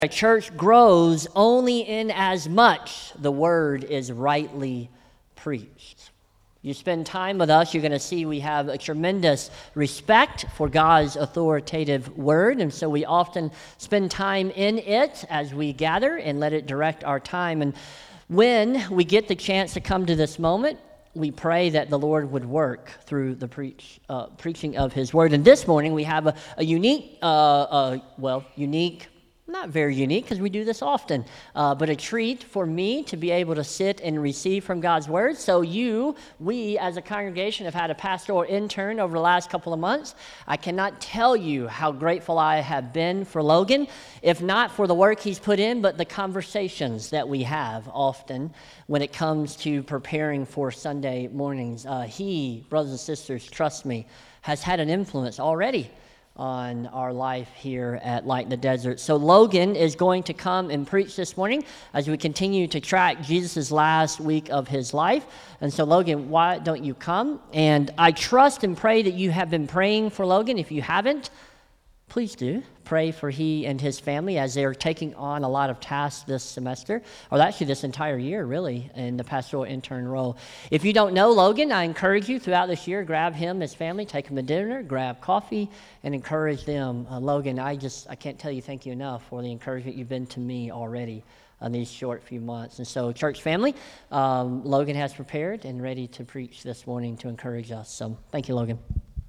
A church grows only in as much the word is rightly preached. You spend time with us, you're going to see we have a tremendous respect for God's authoritative word, and so we often spend time in it as we gather and let it direct our time. And when we get the chance to come to this moment, we pray that the Lord would work through the preaching of His word. And this morning we have a unique, not very unique because we do this often, but a treat for me to be able to sit and receive from God's word. So we as a congregation have had a pastoral intern over the last couple of months. I cannot tell you how grateful I have been for Logan, if not for the work he's put in, but the conversations that we have often when it comes to preparing for Sunday mornings. He, brothers and sisters, trust me, has had an influence already on our life here at Light in the Desert. So Logan is going to come and preach this morning as we continue to track Jesus' last week of his life. And so Logan, why don't you come? And I trust and pray that you have been praying for Logan. If you haven't, please do. Pray for he and his family as they're taking on a lot of tasks this semester, or actually this entire year, really, in the pastoral intern role. If you don't know Logan, I encourage you throughout this year, grab him, his family, take him to dinner, grab coffee, and encourage them. Logan, I can't tell you thank you enough for the encouragement you've been to me already on these short few months. And so, church family, Logan has prepared and ready to preach this morning to encourage us. So, thank you, Logan.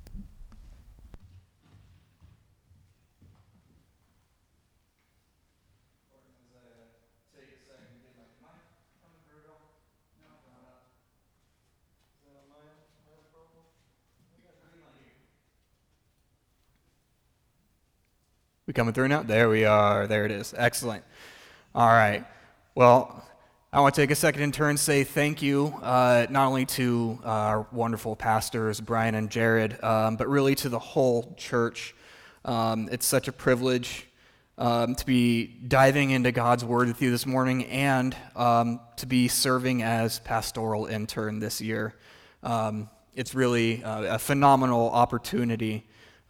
We coming through now? There we are. There it is. Excellent. All right. Well, I want to take a second in turn say thank you not only to our wonderful pastors, Brian and Jared, but really to the whole church. It's such a privilege to be diving into God's Word with you this morning and to be serving as pastoral intern this year. It's really a phenomenal opportunity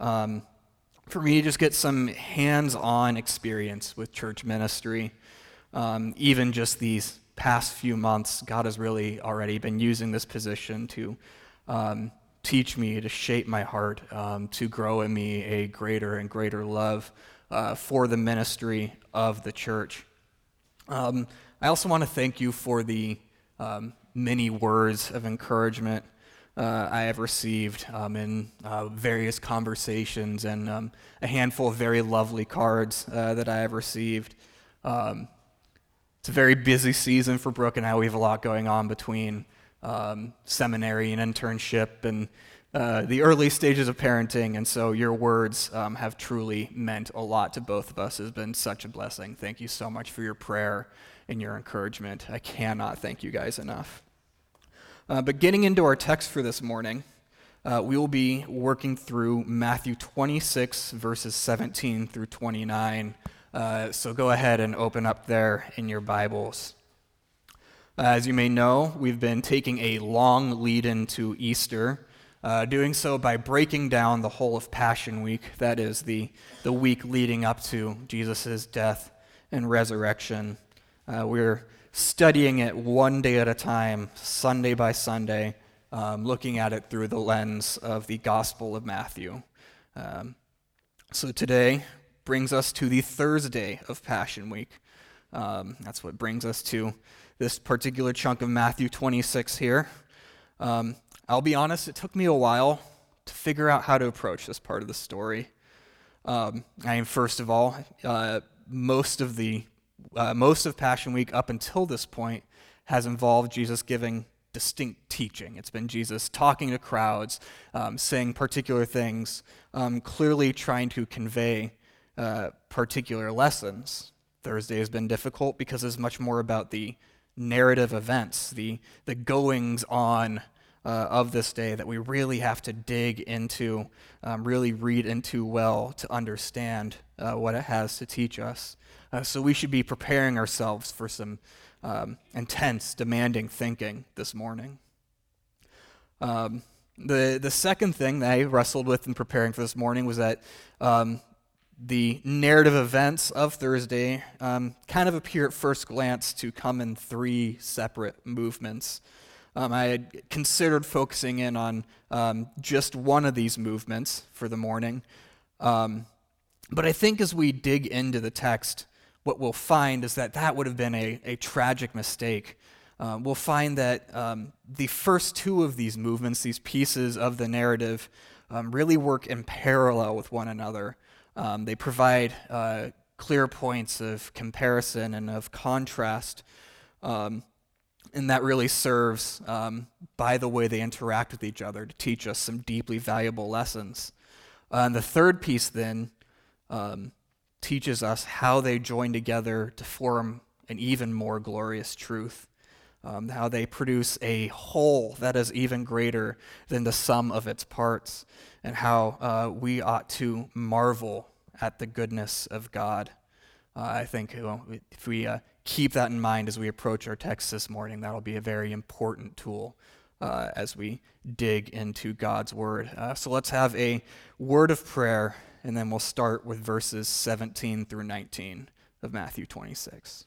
for me to just get some hands-on experience with church ministry. Even just these past few months, God has really already been using this position to teach me, to shape my heart, to grow in me a greater and greater love for the ministry of the church. I also want to thank you for the many words of encouragement I have received in various conversations and a handful of very lovely cards that I have received. It's a very busy season for Brooke and I. We have a lot going on between seminary and internship and the early stages of parenting, and so your words have truly meant a lot to both of us. It has been such a blessing. Thank you so much for your prayer and your encouragement. I cannot thank you guys enough. But getting into our text for this morning, we will be working through Matthew 26, verses 17 through 29. So go ahead and open up there in your Bibles. As you may know, we've been taking a long lead into Easter, doing so by breaking down the whole of Passion Week, that is the week leading up to Jesus' death and resurrection. We're studying it one day at a time, Sunday by Sunday, looking at it through the lens of the Gospel of Matthew. So today brings us to the Thursday of Passion Week. That's what brings us to this particular chunk of Matthew 26 here. I'll be honest, it took me a while to figure out how to approach this part of the story. First of all, most of Passion Week up until this point has involved Jesus giving distinct teaching. It's been Jesus talking to crowds, saying particular things, clearly trying to convey particular lessons. Thursday has been difficult because it's much more about the narrative events, the goings on of this day that we really have to dig into, really read into well to understand what it has to teach us. So we should be preparing ourselves for some intense, demanding thinking this morning. The second thing that I wrestled with in preparing for this morning was that the narrative events of Thursday kind of appear at first glance to come in three separate movements. I had considered focusing in on just one of these movements for the morning, but I think as we dig into the text, what we'll find is that that would have been a tragic mistake. We'll find that the first two of these movements, these pieces of the narrative, really work in parallel with one another. They provide clear points of comparison and of contrast, and that really serves, by the way they interact with each other, to teach us some deeply valuable lessons. And the third piece then teaches us how they join together to form an even more glorious truth, how they produce a whole that is even greater than the sum of its parts, and how we ought to marvel at the goodness of God. I think if we keep that in mind as we approach our text this morning, that'll be a very important tool as we dig into God's word. So let's have a word of prayer, and then we'll start with verses 17 through 19 of Matthew 26.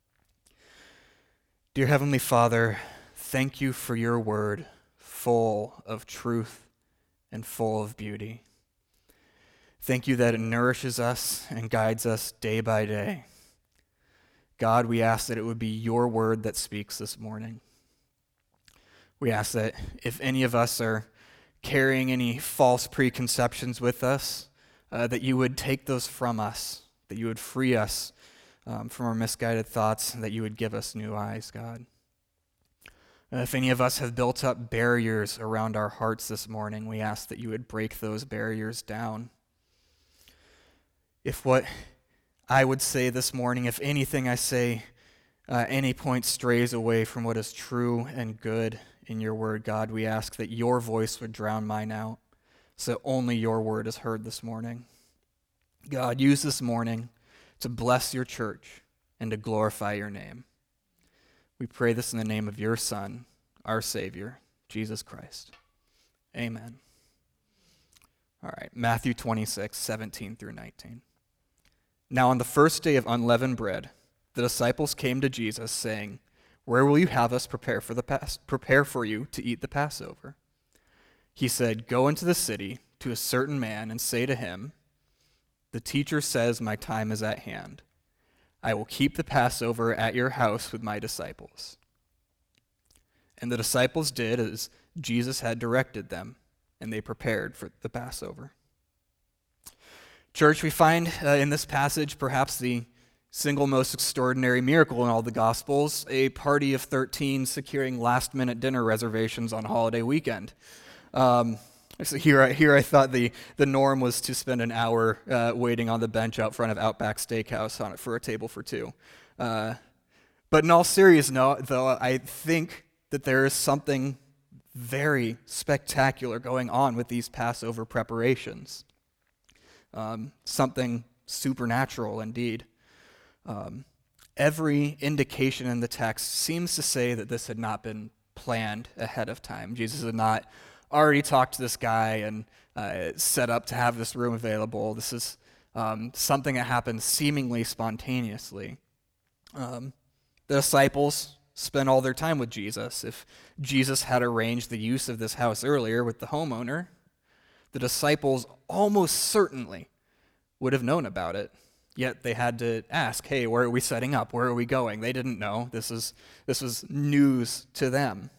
Dear Heavenly Father, thank you for your word, full of truth and full of beauty. Thank you that it nourishes us and guides us day by day. God, we ask that it would be your word that speaks this morning. We ask that if any of us are carrying any false preconceptions with us, that you would take those from us, that you would free us from our misguided thoughts, and that you would give us new eyes, God. If any of us have built up barriers around our hearts this morning, we ask that you would break those barriers down. If what I would say this morning, if anything I say, any point strays away from what is true and good in your word, God, we ask that your voice would drown mine out, so only your word is heard this morning. God, use this morning to bless your church and to glorify your name. We pray this in the name of your Son, our Savior, Jesus Christ. Amen. All right, Matthew 26, 17 through 19. Now on the first day of unleavened bread, the disciples came to Jesus, saying, "Where will you have us prepare for you to eat the Passover?" He said, "Go into the city to a certain man and say to him, 'The teacher says my time is at hand. I will keep the Passover at your house with my disciples.'" And the disciples did as Jesus had directed them, and they prepared for the Passover. Church, we find in this passage perhaps the single most extraordinary miracle in all the Gospels, a party of 13 securing last-minute dinner reservations on holiday weekend. So here I thought the norm was to spend an hour waiting on the bench out front of Outback Steakhouse for a table for two. But in all seriousness, though, I think that there is something very spectacular going on with these Passover preparations. Something supernatural indeed. Every indication in the text seems to say that this had not been planned ahead of time. Jesus had not already talked to this guy and set up to have this room available. This is something that happened seemingly spontaneously. The disciples spent all their time with Jesus. If Jesus had arranged the use of this house earlier with the homeowner, the disciples almost certainly would have known about it. Yet they had to ask, "Hey, where are we setting up? Where are we going?" They didn't know. This was news to them.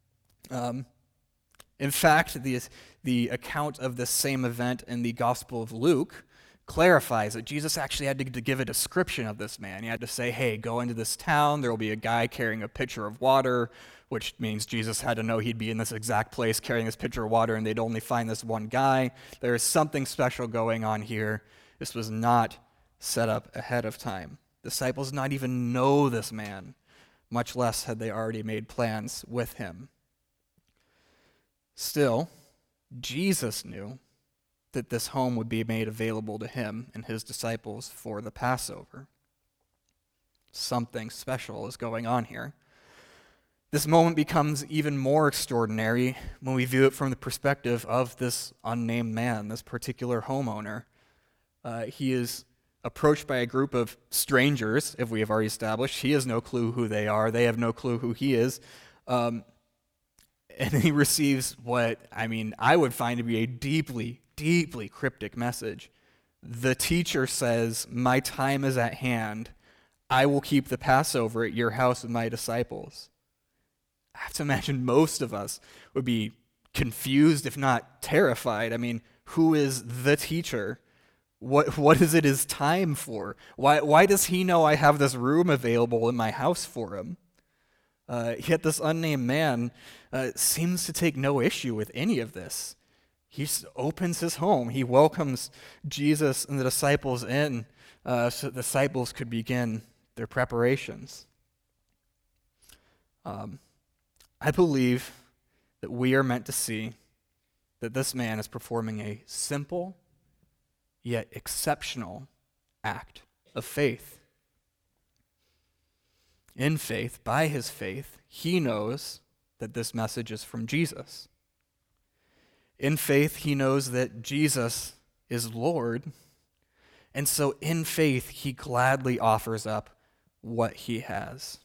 In fact, the account of this same event in the Gospel of Luke clarifies that Jesus actually had to give a description of this man. He had to say, "Hey, go into this town. There will be a guy carrying a pitcher of water," which means Jesus had to know he'd be in this exact place carrying this pitcher of water, and they'd only find this one guy. There is something special going on here. This was not set up ahead of time. Disciples did not even know this man, much less had they already made plans with him. Still, Jesus knew that this home would be made available to him and his disciples for the Passover. Something special is going on here. This moment becomes even more extraordinary when we view it from the perspective of this unnamed man, this particular homeowner. He is approached by a group of strangers, if we have already established. He has no clue who they are. They have no clue who he is. And he receives what, I would find to be a deeply, deeply cryptic message. The teacher says, "My time is at hand. I will keep the Passover at your house with my disciples." I have to imagine most of us would be confused, if not terrified. Who is the teacher? What is it his time for? Why does he know I have this room available in my house for him? Yet this unnamed man seems to take no issue with any of this. He just opens his home. He welcomes Jesus and the disciples in so the disciples could begin their preparations. I believe that we are meant to see that this man is performing a simple yet exceptional act of faith. In faith, by his faith, he knows that this message is from Jesus. In faith, he knows that Jesus is Lord, and so in faith, he gladly offers up what he has.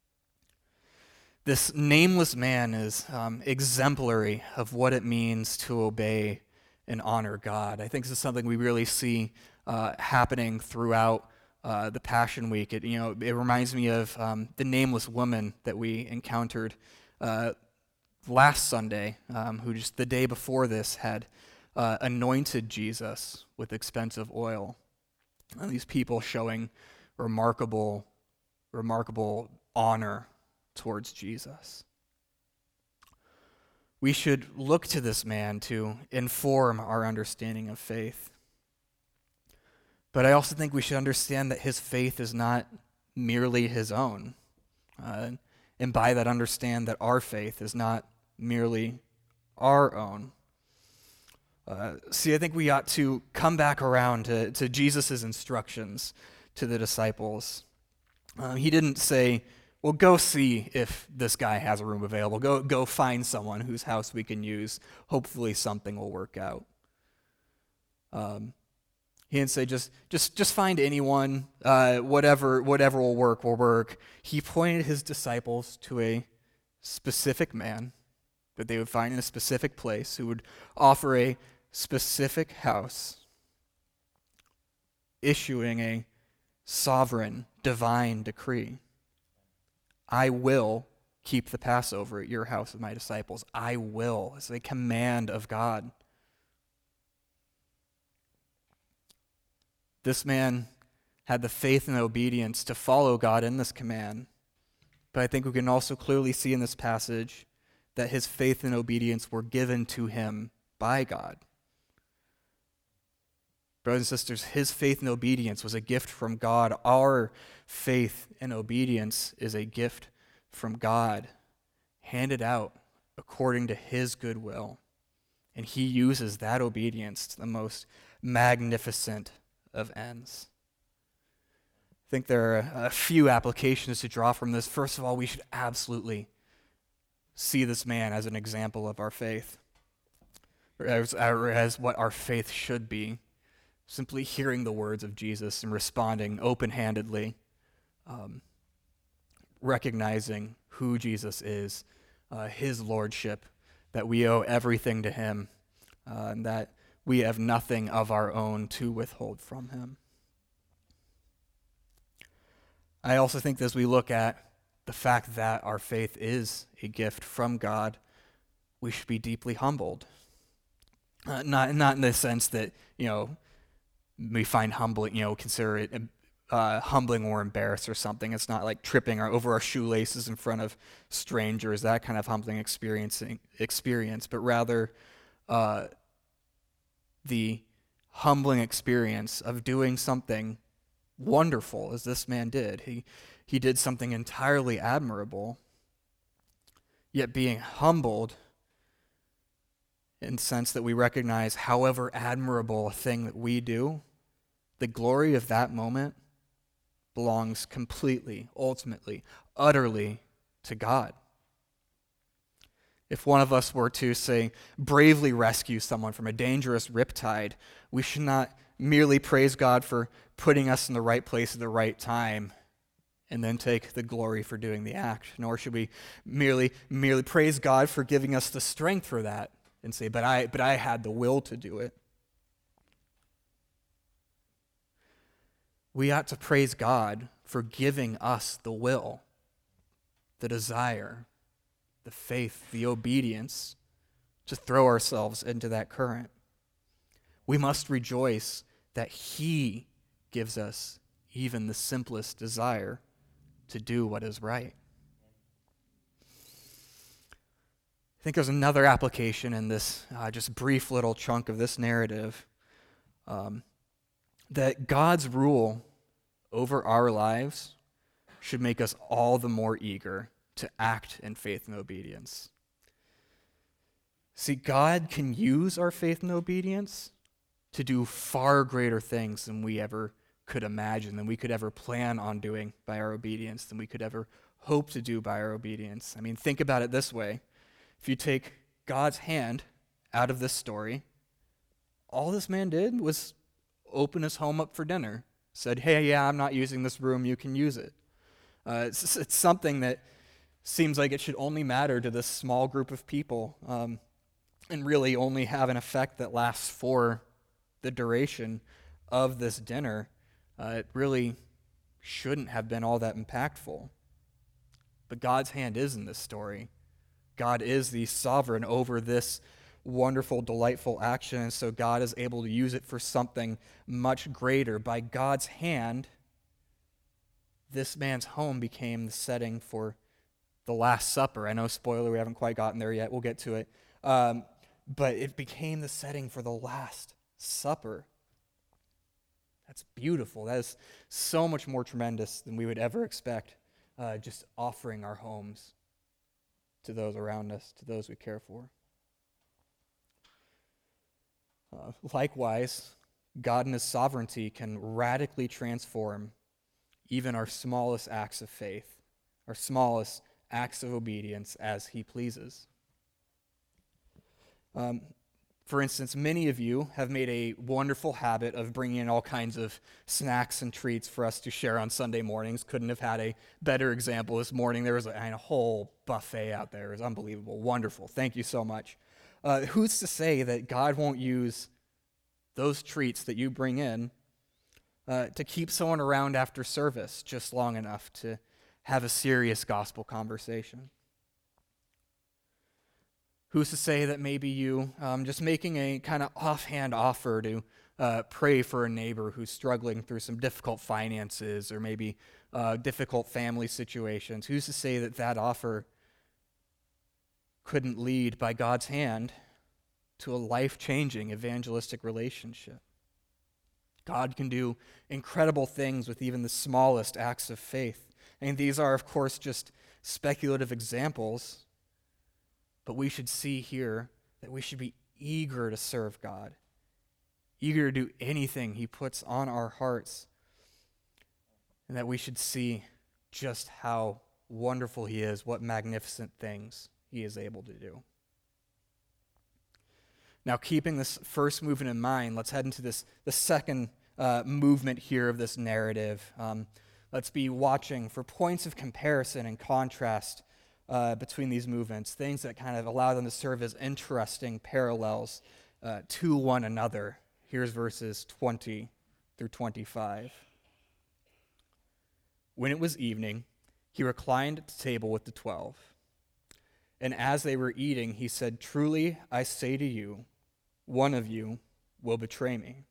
This nameless man is exemplary of what it means to obey and honor God. I think this is something we really see happening throughout the Passion Week. It reminds me of the nameless woman that we encountered last Sunday, who just the day before this had anointed Jesus with expensive oil. And these people showing remarkable honor towards Jesus. We should look to this man to inform our understanding of faith. But I also think we should understand that his faith is not merely his own. And by that, understand that our faith is not merely our own. I think we ought to come back around to Jesus' instructions to the disciples. He didn't say, "Well, go see if this guy has a room available. Go find someone whose house we can use. Hopefully something will work out." He didn't say just find anyone, whatever will work will work. He pointed his disciples to a specific man that they would find in a specific place who would offer a specific house, issuing a sovereign, divine decree. "I will keep the Passover at your house with my disciples." I will. It's a command of God. This man had the faith and obedience to follow God in this command. But I think we can also clearly see in this passage that his faith and obedience were given to him by God. Brothers and sisters, his faith and obedience was a gift from God. Our faith and obedience is a gift from God, handed out according to his good will. And he uses that obedience to the most magnificent of ends. I think there are a few applications to draw from this. First of all, we should absolutely see this man as an example of our faith, or as what our faith should be. Simply hearing the words of Jesus and responding open-handedly, recognizing who Jesus is, his lordship, that we owe everything to him, and that we have nothing of our own to withhold from him. I also think that as we look at the fact that our faith is a gift from God, we should be deeply humbled. Not in the sense that, we find humbling, consider it humbling or embarrassed or something. It's not like tripping over our shoelaces in front of strangers, that kind of humbling experience, but rather the humbling experience of doing something wonderful, as this man did. He did something entirely admirable, yet being humbled in the sense that we recognize, however admirable a thing that we do, the glory of that moment belongs completely, ultimately, utterly to God. If one of us were to, say, bravely rescue someone from a dangerous riptide, we should not merely praise God for putting us in the right place at the right time and then take the glory for doing the act. Nor should we merely praise God for giving us the strength for that and say, but I had the will to do it. We ought to praise God for giving us the will, the desire, the faith, the obedience to throw ourselves into that current. We must rejoice that He gives us even the simplest desire to do what is right. I think there's another application in this just brief little chunk of this narrative, that God's rule over our lives should make us all the more eager to act in faith and obedience. See, God can use our faith and obedience to do far greater things than we ever could imagine, than we could ever plan on doing by our obedience, than we could ever hope to do by our obedience. I mean, think about it this way. If you take God's hand out of this story, all this man did was open his home up for dinner. Said, hey, yeah, I'm not using this room, you can use it. It's something that seems like it should only matter to this small group of people, and really only have an effect that lasts for the duration of this dinner. It really shouldn't have been all that impactful. But God's hand is in this story. God is the sovereign over this wonderful, delightful action, and so God is able to use it for something much greater. By God's hand, this man's home became the setting for the Last Supper. I know, spoiler, we haven't quite gotten there yet. We'll get to it. But it became the setting for the Last Supper. That's beautiful. That is so much more tremendous than we would ever expect, just offering our homes to those around us, to those we care for. Likewise, God in His sovereignty can radically transform even our smallest acts of faith, our smallest acts of obedience as He pleases. For instance, many of you have made a wonderful habit of bringing in all kinds of snacks and treats for us to share on Sunday mornings. Couldn't have had a better example this morning. There was a whole buffet out there. It was unbelievable, wonderful. Thank you so much. Who's to say that God won't use those treats that you bring in to keep someone around after service just long enough to have a serious gospel conversation? Who's to say that maybe you just making a kind of offhand offer to pray for a neighbor who's struggling through some difficult finances or maybe difficult family situations, who's to say that that offer couldn't lead by God's hand to a life-changing evangelistic relationship? God can do incredible things with even the smallest acts of faith. And these are, of course, just speculative examples, but we should see here that we should be eager to serve God, eager to do anything He puts on our hearts, and that we should see just how wonderful He is, what magnificent things He is able to do. Now, keeping this first movement in mind, let's head into the second movement here of this narrative. Let's be watching for points of comparison and contrast between these movements, things that kind of allow them to serve as interesting parallels to one another. Here's verses 20 through 25. When it was evening, He reclined at the table with the 12. And as they were eating, He said, "Truly, I say to you, one of you will betray me."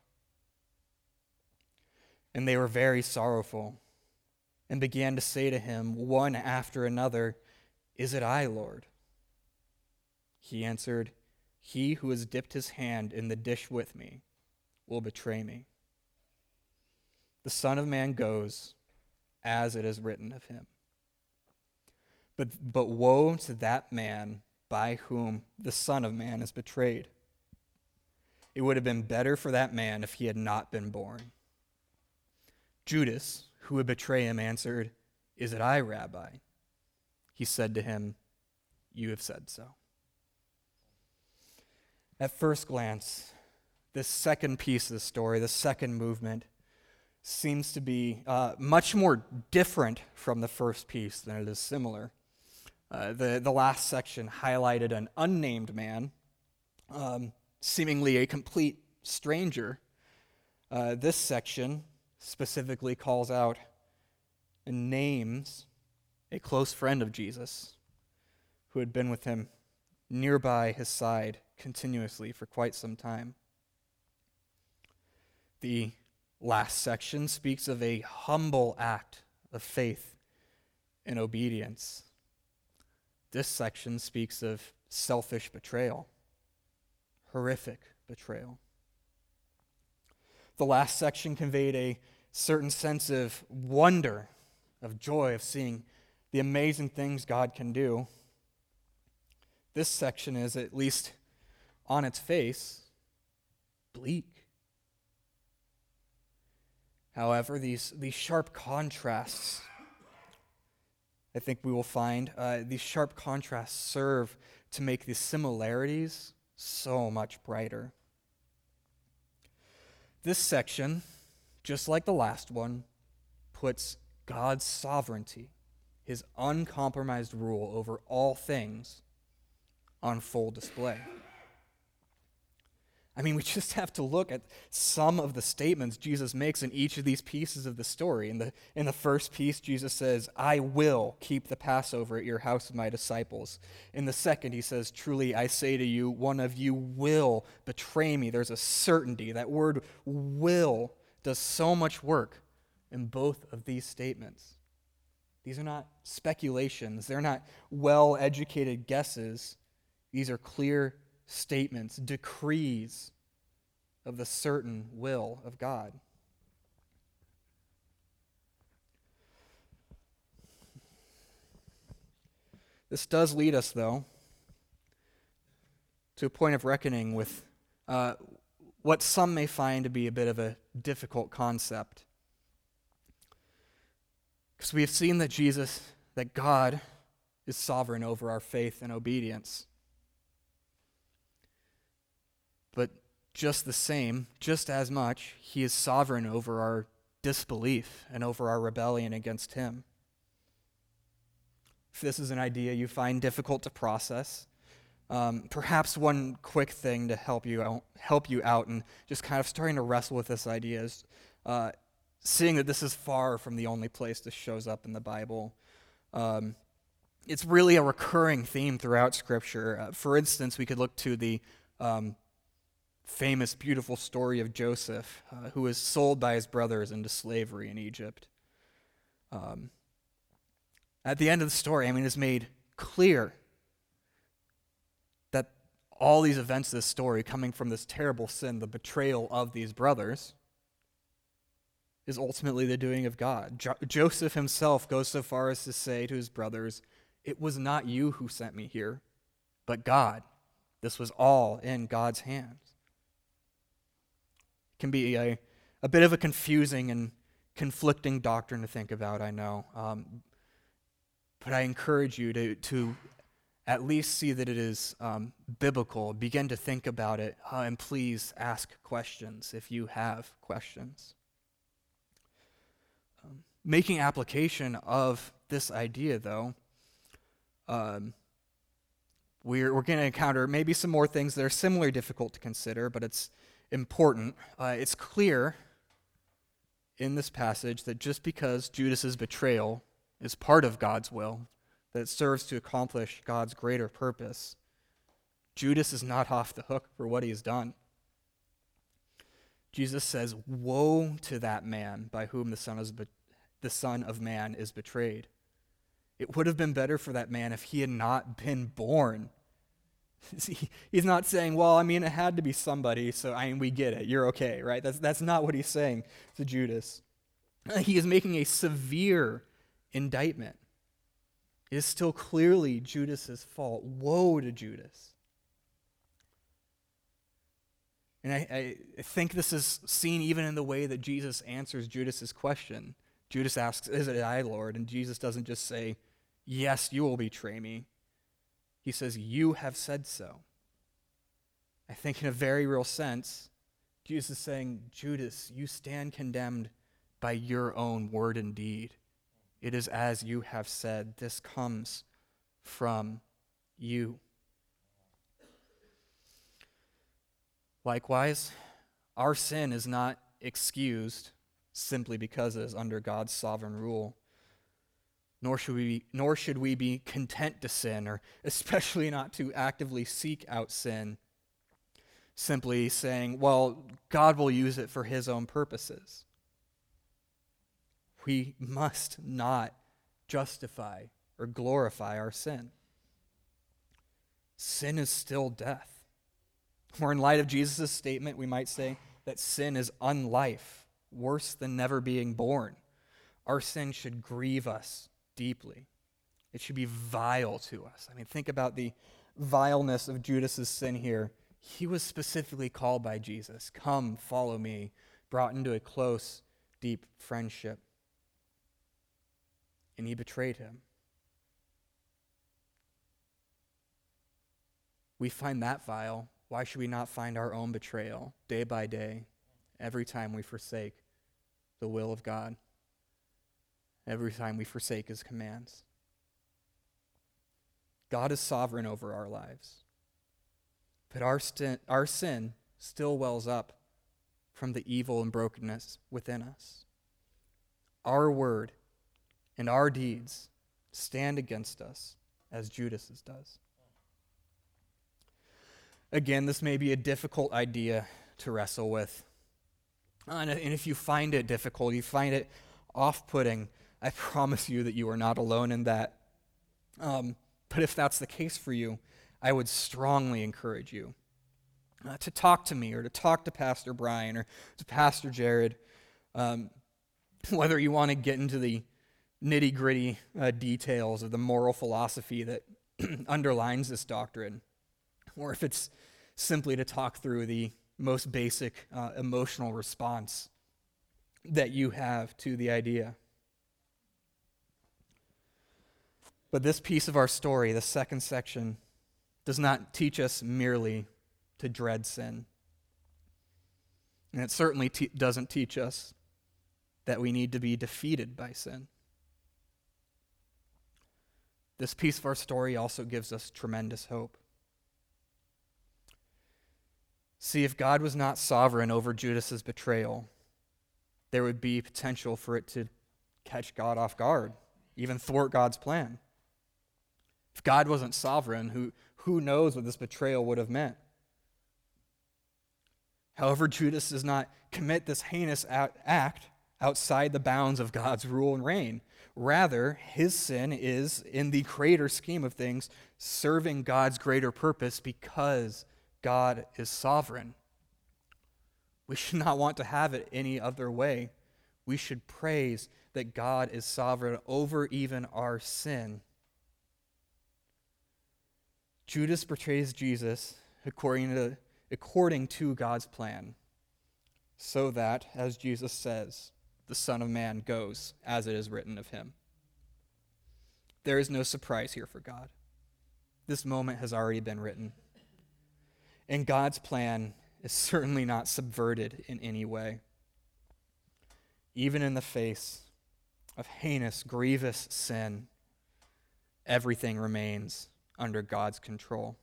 And they were very sorrowful and began to say to Him, one after another, "Is it I, Lord?" He answered, "He who has dipped his hand in the dish with me will betray me. The Son of Man goes as it is written of him. But woe to that man by whom the Son of Man is betrayed. It would have been better for that man if he had not been born." Judas, who would betray Him, answered, "Is it I, Rabbi?" He said to him, "You have said so." At first glance, this second piece of the story, the second movement, seems to be much more different from the first piece than it is similar. The last section highlighted an unnamed man, seemingly a complete stranger. This section specifically calls out and names a close friend of Jesus who had been with him nearby his side continuously for quite some time. The last section speaks of a humble act of faith and obedience. This section speaks of selfish betrayal, horrific betrayal. The last section conveyed a certain sense of wonder, of joy, of seeing the amazing things God can do. This section is, at least on its face, bleak. However, these sharp contrasts, I think we will find, these sharp contrasts serve to make the similarities so much brighter. This section, just like the last one, puts God's sovereignty, his uncompromised rule over all things, on full display. I mean, we just have to look at some of the statements Jesus makes in each of these pieces of the story. In the first piece, Jesus says, "I will keep the Passover at your house with my disciples." In the second, he says, "Truly I say to you, one of you will betray me." There's a certainty. That word "will" does so much work in both of these statements. These are not speculations. They're not well-educated guesses. These are clear statements, decrees of the certain will of God. This does lead us, though, to a point of reckoning with what some may find to be a bit of a difficult concept. Because we have seen that God is sovereign over our faith and obedience. But just the same, just as much, he is sovereign over our disbelief and over our rebellion against him. If this is an idea you find difficult to process, perhaps one quick thing to help you out and just kind of starting to wrestle with this idea is seeing that this is far from the only place this shows up in the Bible. It's really a recurring theme throughout Scripture. For instance, we could look to the famous, beautiful story of Joseph, who was sold by his brothers into slavery in Egypt. At the end of the story, it's made clear that all these events of this story, coming from this terrible sin, the betrayal of these brothers, is ultimately the doing of God. Joseph himself goes so far as to say to his brothers, "It was not you who sent me here, but God. This was all in God's hands." Can be a bit of a confusing and conflicting doctrine to think about, I know. But I encourage you to at least see that it is biblical. Begin to think about it, and please ask questions if you have questions. Making application of this idea, though, we're going to encounter maybe some more things that are similarly difficult to consider, but it's important. It's clear in this passage that just because Judas's betrayal is part of God's will, that it serves to accomplish God's greater purpose, Judas is not off the hook for what he has done. Jesus says, "Woe to that man by whom the Son of Man is betrayed." It would have been better for that man if he had not been born. He's not saying, "Well, it had to be somebody, so we get it. You're okay," right? That's not what he's saying to Judas. He is making a severe indictment. It is still clearly Judas's fault. Woe to Judas. And I think this is seen even in the way that Jesus answers Judas's question. Judas asks, "Is it I, Lord?" And Jesus doesn't just say, "Yes, you will betray me." He says, "You have said so." I think in a very real sense, Jesus is saying, Judas, you stand condemned by your own word and deed. It is as you have said. This comes from you. Likewise, our sin is not excused simply because it is under God's sovereign rule. Nor should we be content to sin, or especially not to actively seek out sin, simply saying, well, God will use it for his own purposes. We must not justify or glorify our sin. Sin is still death. Or in light of Jesus' statement, we might say that sin is unlife, worse than never being born. Our sin should grieve us deeply. It should be vile to us. I mean, think about the vileness of Judas' sin here. He was specifically called by Jesus, come, follow me, brought into a close, deep friendship. And he betrayed him. We find that vile. Why should we not find our own betrayal day by day, every time we forsake the will of God, every time we forsake his commands? God is sovereign over our lives, but our sin still wells up from the evil and brokenness within us. Our word and our deeds stand against us as Judas's does. Again, this may be a difficult idea to wrestle with. And if you find it difficult, you find it off-putting, I promise you that you are not alone in that. But if that's the case for you, I would strongly encourage you to talk to me or to talk to Pastor Brian or to Pastor Jared, whether you want to get into the nitty-gritty details of the moral philosophy that underlines this doctrine, or if it's simply to talk through the most basic emotional response that you have to the idea. But this piece of our story, the second section, does not teach us merely to dread sin. And it certainly doesn't teach us that we need to be defeated by sin. This piece of our story also gives us tremendous hope. See, if God was not sovereign over Judas's betrayal, there would be potential for it to catch God off guard, even thwart God's plan. If God wasn't sovereign, who knows what this betrayal would have meant? However, Judas does not commit this heinous act outside the bounds of God's rule and reign. Rather, his sin is, in the greater scheme of things, serving God's greater purpose because God is sovereign. We should not want to have it any other way. We should praise that God is sovereign over even our sin. Judas betrays Jesus according to God's plan, so that, as Jesus says, the Son of Man goes as it is written of him. There is no surprise here for God. This moment has already been written. And God's plan is certainly not subverted in any way. Even in the face of heinous, grievous sin, everything remains under God's control.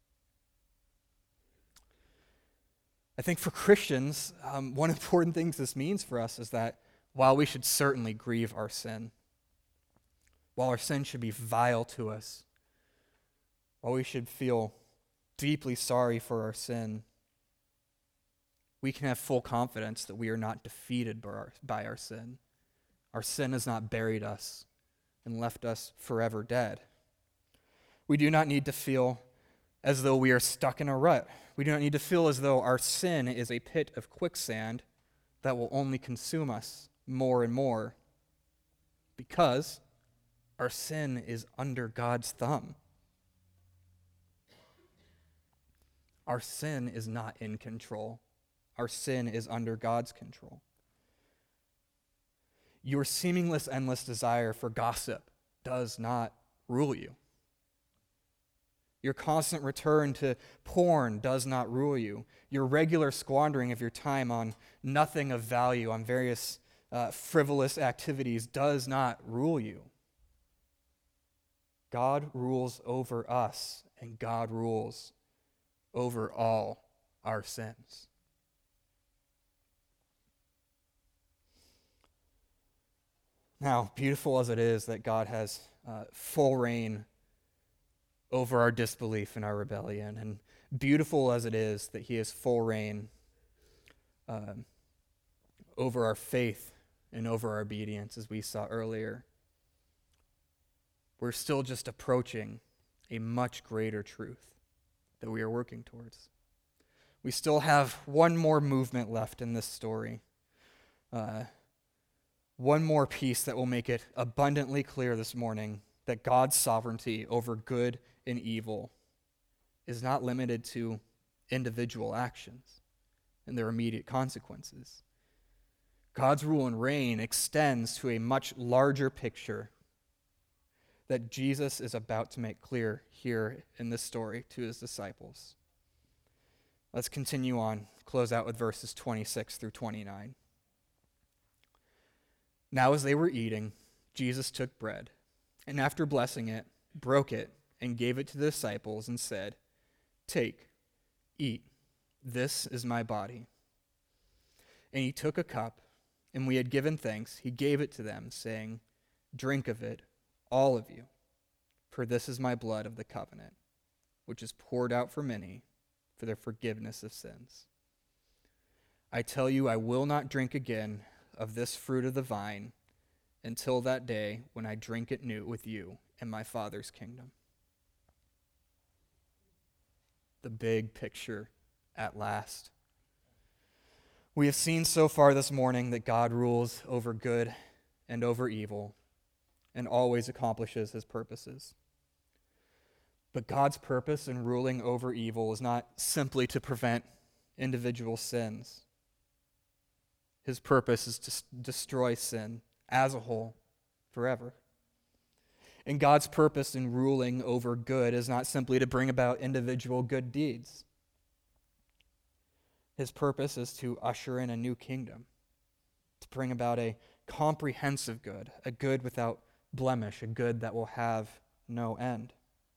I think for Christians, one important thing this means for us is that while we should certainly grieve our sin, while our sin should be vile to us, while we should feel deeply sorry for our sin, we can have full confidence that we are not defeated by our sin. Our sin has not buried us and left us forever dead. We do not need to feel as though we are stuck in a rut. We do not need to feel as though our sin is a pit of quicksand that will only consume us more and more, because our sin is under God's thumb. Our sin is not in control. Our sin is under God's control. Your seamless, endless desire for gossip does not rule you. Your constant return to porn does not rule you. Your regular squandering of your time on nothing of value, on various frivolous activities, does not rule you. God rules over us, and God rules over all our sins. Now, beautiful as it is that God has full reign over our disbelief and our rebellion, and beautiful as it is that he has full reign over our faith and over our obedience, as we saw earlier, we're still just approaching a much greater truth that we are working towards. We still have one more movement left in this story, one more piece that will make it abundantly clear this morning that God's sovereignty over good and evil is not limited to individual actions and their immediate consequences. God's rule and reign extends to a much larger picture that Jesus is about to make clear here in this story to his disciples. Let's continue on, close out with verses 26 through 29. Now as they were eating, Jesus took bread, and after blessing it, broke it, and gave it to the disciples and said, "Take, eat, this is my body." And he took a cup, and when he had given thanks, he gave it to them, saying, "Drink of it, all of you, for this is my blood of the covenant, which is poured out for many for the forgiveness of sins. I tell you, I will not drink again of this fruit of the vine until that day when I drink it new with you in my Father's kingdom." The big picture at last. We have seen so far this morning that God rules over good and over evil and always accomplishes his purposes. But God's purpose in ruling over evil is not simply to prevent individual sins. His purpose is to destroy sin as a whole forever. And God's purpose in ruling over good is not simply to bring about individual good deeds. His purpose is to usher in a new kingdom, to bring about a comprehensive good, a good without blemish, a good that will have no end.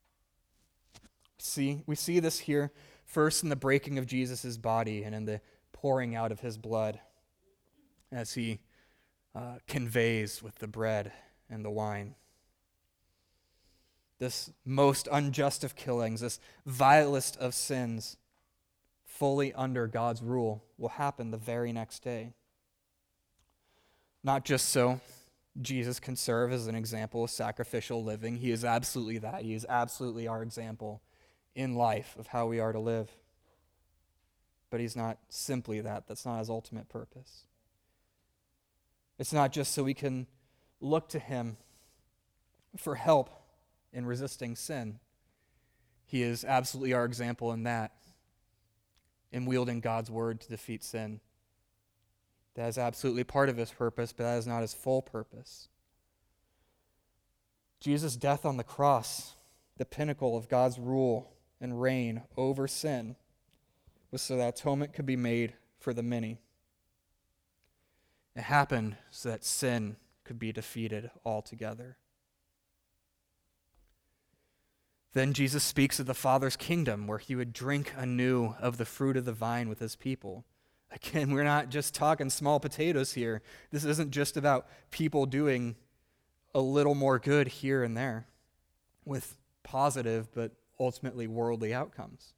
We see this here first in the breaking of Jesus' body and in the pouring out of his blood as he conveys with the bread and the wine. This most unjust of killings, this vilest of sins, fully under God's rule, will happen the very next day. Not just so Jesus can serve as an example of sacrificial living. He is absolutely that. He is absolutely our example in life of how we are to live. But he's not simply that. That's not his ultimate purpose. It's not just so we can look to him for help in resisting sin. He is absolutely our example in that, in wielding God's word to defeat sin. That is absolutely part of his purpose, but that is not his full purpose. Jesus' death on the cross, the pinnacle of God's rule and reign over sin, was so that atonement could be made for the many. It happened so that sin could be defeated altogether. Then Jesus speaks of the Father's kingdom, where he would drink anew of the fruit of the vine with his people. Again, we're not just talking small potatoes here. This isn't just about people doing a little more good here and there with positive but ultimately worldly outcomes.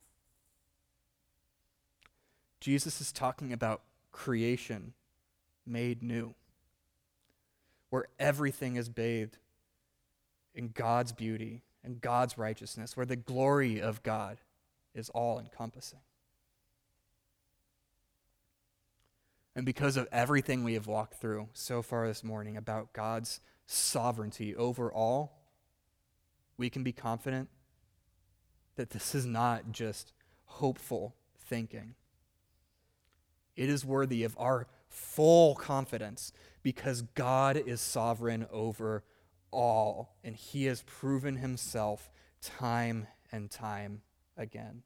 Jesus is talking about creation made new, where everything is bathed in God's beauty and God's righteousness, where the glory of God is all-encompassing. And because of everything we have walked through so far this morning about God's sovereignty over all, we can be confident that this is not just hopeful thinking. It is worthy of our full confidence because God is sovereign over all, and he has proven himself time and time again.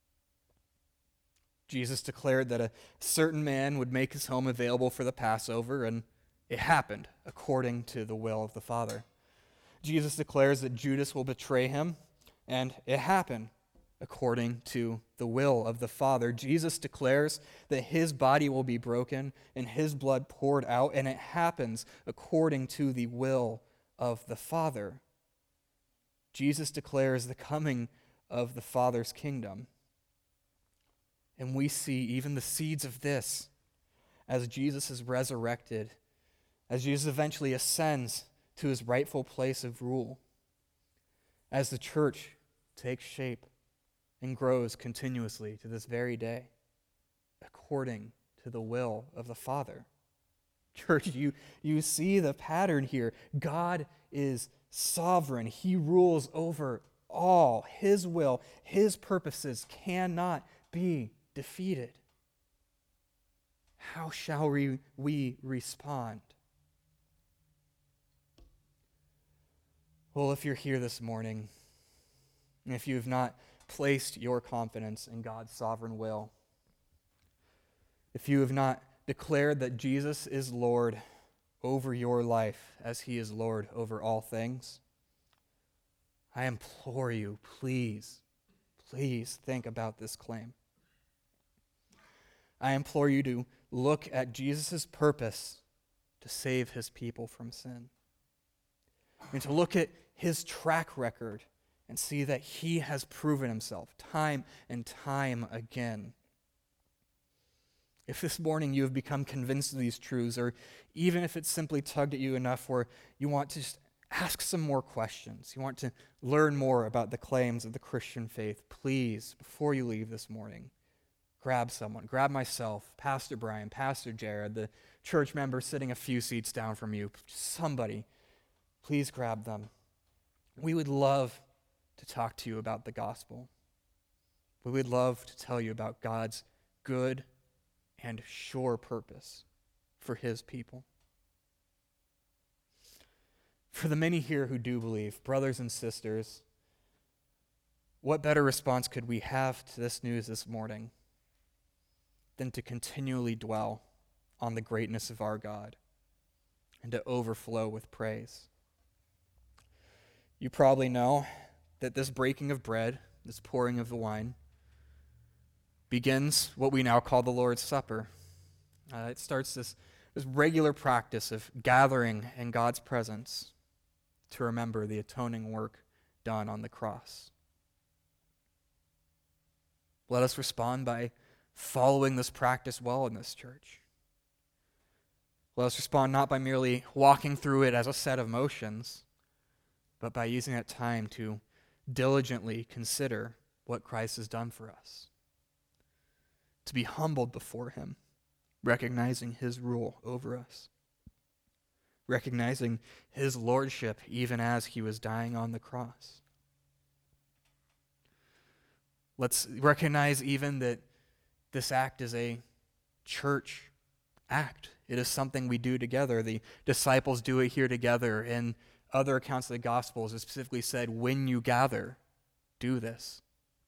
Jesus declared that a certain man would make his home available for the Passover, and it happened according to the will of the Father. Jesus declares that Judas will betray him, and it happened according to the will of the Father. Jesus declares that his body will be broken and his blood poured out, and it happens according to the will of the Father. Jesus declares the coming of the Father's kingdom. And we see even the seeds of this as Jesus is resurrected, as Jesus eventually ascends to his rightful place of rule, as the church takes shape and grows continuously to this very day, according to the will of the Father. Church, you see the pattern here. God is sovereign. He rules over all. His will, his purposes cannot be defeated. How shall we respond? Well, if you're here this morning, and if you have not placed your confidence in God's sovereign will, if you have not declared that Jesus is Lord over your life as he is Lord over all things, I implore you, please think about this claim. I implore you to look at Jesus' purpose to save his people from sin, and to look at his track record and see that he has proven himself time and time again. If this morning you have become convinced of these truths, or even if it's simply tugged at you enough where you want to just ask some more questions, you want to learn more about the claims of the Christian faith, please, before you leave this morning, grab someone. Grab myself, Pastor Brian, Pastor Jared, the church member sitting a few seats down from you. Somebody, please grab them. We would love to talk to you about the gospel. We would love to tell you about God's good and sure purpose for his people. For the many here who do believe, brothers and sisters, what better response could we have to this news this morning than to continually dwell on the greatness of our God and to overflow with praise? You probably know that this breaking of bread, this pouring of the wine, begins what we now call the Lord's Supper. It starts this regular practice of gathering in God's presence to remember the atoning work done on the cross. Let us respond by following this practice well in this church. Let us respond not by merely walking through it as a set of motions, but by using that time to diligently consider what Christ has done for us. To be humbled before him, recognizing his rule over us, recognizing his lordship even as he was dying on the cross. Let's recognize even that this act is a church act. It is something we do together. The disciples do it here together. In other accounts of the Gospels, it specifically said, when you gather, do this.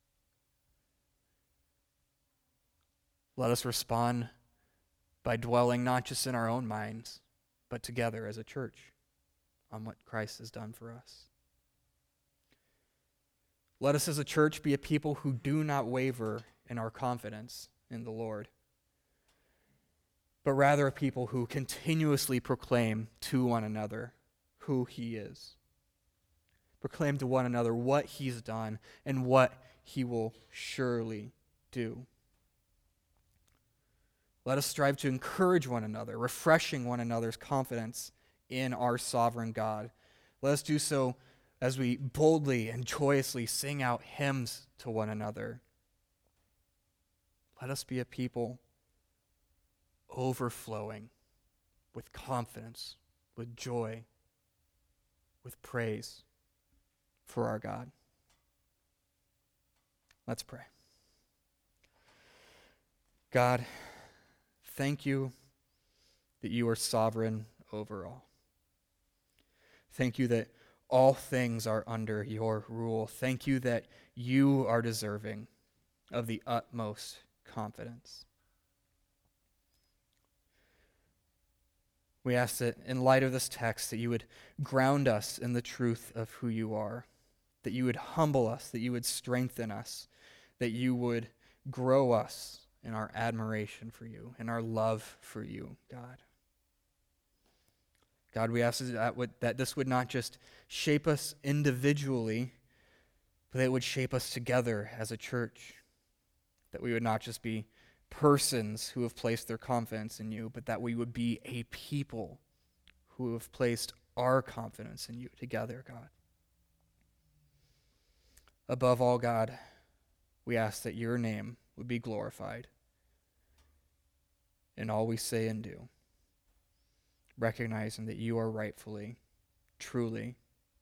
Let us respond by dwelling not just in our own minds, but together as a church on what Christ has done for us. Let us as a church be a people who do not waver in our confidence in the Lord, but rather a people who continuously proclaim to one another who he is. Proclaim to one another what he's done and what he will surely do. Let us strive to encourage one another, refreshing one another's confidence in our sovereign God. Let us do so as we boldly and joyously sing out hymns to one another. Let us be a people overflowing with confidence, with joy, with praise for our God. Let's pray. God, thank you that you are sovereign over all. Thank you that all things are under your rule. Thank you that you are deserving of the utmost confidence. We ask that in light of this text that you would ground us in the truth of who you are, that you would humble us, that you would strengthen us, that you would grow us in our admiration for you and our love for you, God. God, we ask that this would not just shape us individually, but that it would shape us together as a church, that we would not just be persons who have placed their confidence in you, but that we would be a people who have placed our confidence in you together, God. Above all, God, we ask that your name would be glorified in all we say and do, recognizing that you are rightfully, truly,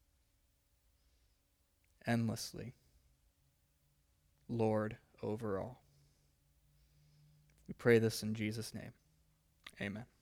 endlessly Lord over all. We pray this in Jesus' name. Amen.